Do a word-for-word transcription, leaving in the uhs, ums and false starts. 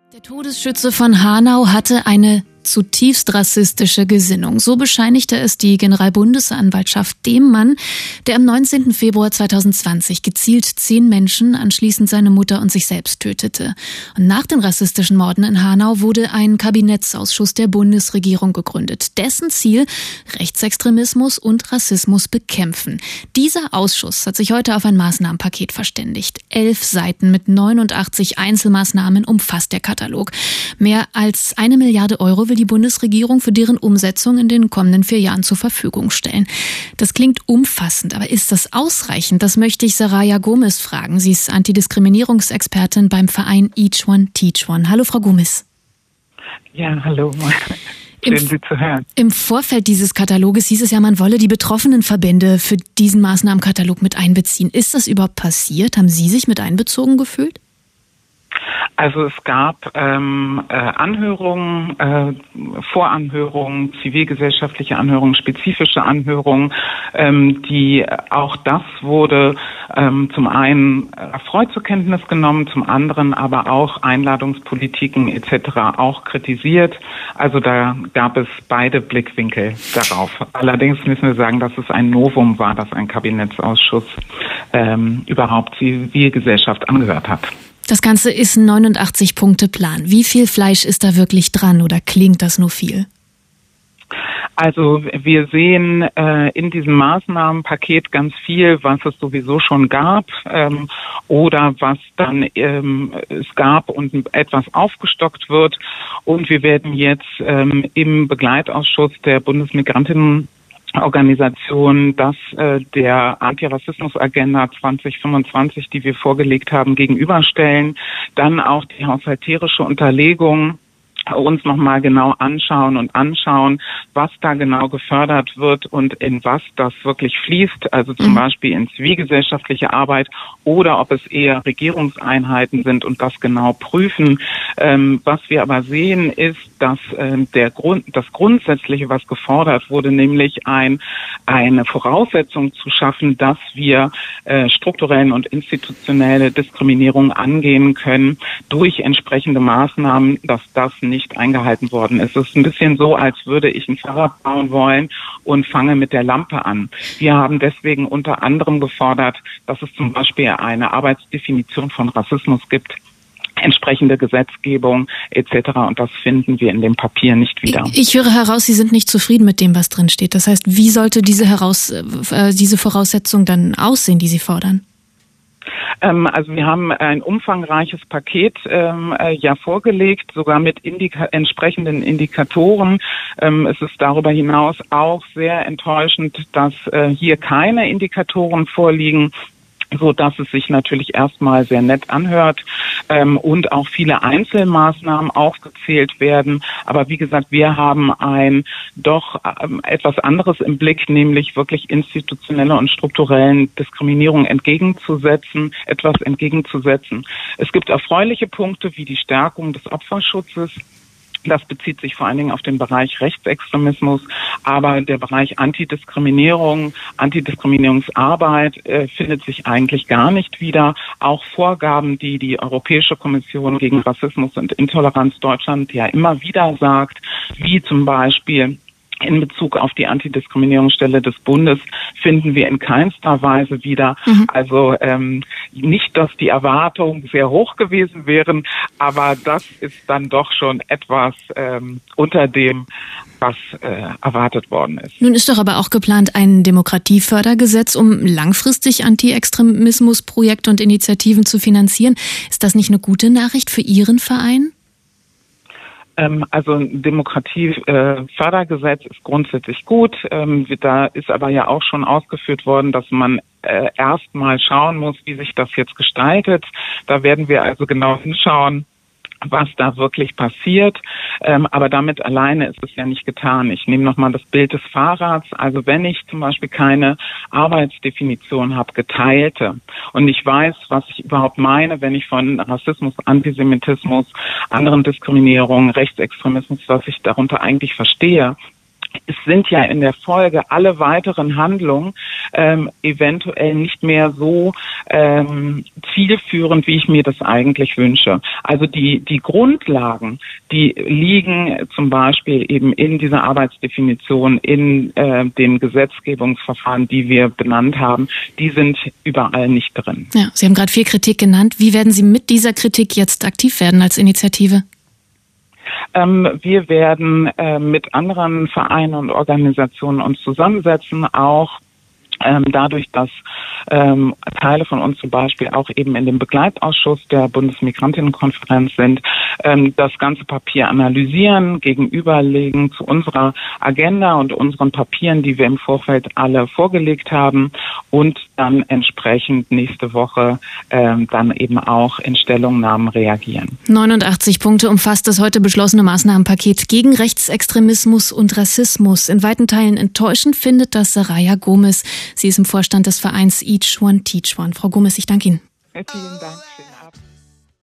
Der Todesschütze von Hanau hatte eine zutiefst rassistische Gesinnung. So bescheinigte es die Generalbundesanwaltschaft dem Mann, der am neunzehnten Februar zweitausendzwanzig gezielt zehn Menschen, anschließend seine Mutter und sich selbst tötete. Und nach den rassistischen Morden in Hanau wurde ein Kabinettsausschuss der Bundesregierung gegründet. Dessen Ziel: Rechtsextremismus und Rassismus bekämpfen. Dieser Ausschuss hat sich heute auf ein Maßnahmenpaket verständigt. Elf Seiten mit neunundachtzig Einzelmaßnahmen umfasst der Katalog. Mehr als eine Milliarde Euro will die Bundesregierung für deren Umsetzung in den kommenden vier Jahren zur Verfügung stellen. Das klingt umfassend, aber ist das ausreichend? Das möchte ich Saraya Gomes fragen. Sie ist Antidiskriminierungsexpertin beim Verein Each One Teach One. Hallo, Frau Gomes. Ja, hallo. Schön, Sie zu hören. Im Vorfeld dieses Kataloges hieß es ja, man wolle die betroffenen Verbände für diesen Maßnahmenkatalog mit einbeziehen. Ist das überhaupt passiert? Haben Sie sich mit einbezogen gefühlt? Also es gab ähm, äh, Anhörungen, äh, Voranhörungen, zivilgesellschaftliche Anhörungen, spezifische Anhörungen, ähm, die auch das wurde ähm, zum einen erfreut zur Kenntnis genommen, zum anderen aber auch Einladungspolitiken et cetera auch kritisiert. Also da gab es beide Blickwinkel darauf. Allerdings müssen wir sagen, dass es ein Novum war, dass ein Kabinettsausschuss ähm, überhaupt Zivilgesellschaft angehört hat. Das Ganze ist ein neunundachtzig-Punkte-Plan. Wie viel Fleisch ist da wirklich dran oder klingt das nur viel? Also wir sehen äh, in diesem Maßnahmenpaket ganz viel, was es sowieso schon gab ähm, oder was dann ähm, es gab und etwas aufgestockt wird. Und wir werden jetzt ähm, im Begleitausschuss der Bundesmigrantinnen Organisation, das äh, der Antirassismus-Agenda zwanzig fünfundzwanzig, die wir vorgelegt haben, gegenüberstellen, dann auch die haushalterische Unterlegung uns nochmal genau anschauen und anschauen, was da genau gefördert wird und in was das wirklich fließt, also zum mhm. Beispiel in zivilgesellschaftliche Arbeit oder ob es eher Regierungseinheiten sind und das genau prüfen. Ähm, was wir aber sehen, ist, dass ähm, der Grund, das Grundsätzliche, was gefordert wurde, nämlich ein, eine Voraussetzung zu schaffen, dass wir äh, strukturellen und institutionelle Diskriminierung angehen können durch entsprechende Maßnahmen, dass das nicht eingehalten worden ist. Es ist ein bisschen so, als würde ich ein Fahrrad bauen wollen und fange mit der Lampe an. Wir haben deswegen unter anderem gefordert, dass es zum Beispiel eine Arbeitsdefinition von Rassismus gibt, entsprechende Gesetzgebung et cetera. Und das finden wir in dem Papier nicht wieder. Ich höre heraus, Sie sind nicht zufrieden mit dem, was drin steht. Das heißt, wie sollte diese heraus, äh, diese Voraussetzung dann aussehen, die Sie fordern? Ähm, also wir haben ein umfangreiches Paket ähm, äh, ja vorgelegt, sogar mit Indika- entsprechenden Indikatoren. Ähm, es ist darüber hinaus auch sehr enttäuschend, dass äh, hier keine Indikatoren vorliegen, so dass es sich natürlich erstmal sehr nett anhört ähm, und auch viele Einzelmaßnahmen aufgezählt werden. Aber wie gesagt, wir haben ein doch ähm, etwas anderes im Blick, nämlich wirklich institutionelle und strukturellen Diskriminierung entgegenzusetzen, etwas entgegenzusetzen. Es gibt erfreuliche Punkte wie die Stärkung des Opferschutzes. Das bezieht sich vor allen Dingen auf den Bereich Rechtsextremismus, aber der Bereich Antidiskriminierung, Antidiskriminierungsarbeit äh, findet sich eigentlich gar nicht wieder. Auch Vorgaben, die die Europäische Kommission gegen Rassismus und Intoleranz Deutschland ja immer wieder sagt, wie zum Beispiel in Bezug auf die Antidiskriminierungsstelle des Bundes, finden wir in keinster Weise wieder. Mhm. Also ähm, nicht, dass die Erwartungen sehr hoch gewesen wären, aber das ist dann doch schon etwas ähm, unter dem, was äh, erwartet worden ist. Nun ist doch aber auch geplant ein Demokratiefördergesetz, um langfristig Anti-Extremismus-Projekte und Initiativen zu finanzieren. Ist das nicht eine gute Nachricht für Ihren Verein? Also ein Demokratiefördergesetz ist grundsätzlich gut. Da ist aber ja auch schon ausgeführt worden, dass man erst mal schauen muss, wie sich das jetzt gestaltet. Da werden wir also genau hinschauen, was da wirklich passiert. Ähm, aber damit alleine ist es ja nicht getan. Ich nehme nochmal das Bild des Fahrrads. Also wenn ich zum Beispiel keine Arbeitsdefinition habe, geteilte, und ich weiß, was ich überhaupt meine, wenn ich von Rassismus, Antisemitismus, anderen Diskriminierungen, Rechtsextremismus, was ich darunter eigentlich verstehe, es sind ja in der Folge alle weiteren Handlungen ähm, eventuell nicht mehr so ähm, zielführend, wie ich mir das eigentlich wünsche. Also die die Grundlagen, die liegen zum Beispiel eben in dieser Arbeitsdefinition, in äh, den Gesetzgebungsverfahren, die wir benannt haben, die sind überall nicht drin. Ja, Sie haben gerade viel Kritik genannt. Wie werden Sie mit dieser Kritik jetzt aktiv werden als Initiative? Ähm, wir werden äh, mit anderen Vereinen und Organisationen uns zusammensetzen, auch ähm, dadurch, dass ähm, Teile von uns zum Beispiel auch eben in dem Begleitausschuss der Bundesmigrantinnenkonferenz sind, ähm, das ganze Papier analysieren, gegenüberlegen zu unserer Agenda und unseren Papieren, die wir im Vorfeld alle vorgelegt haben und dann entsprechend nächste Woche ähm, dann eben auch in Stellungnahmen reagieren. neunundachtzig Punkte umfasst das heute beschlossene Maßnahmenpaket gegen Rechtsextremismus und Rassismus. In weiten Teilen enttäuschend findet das Saraya Gomes. Sie ist im Vorstand des Vereins Each One Teach One. Frau Gomes, ich danke Ihnen. Vielen Dank.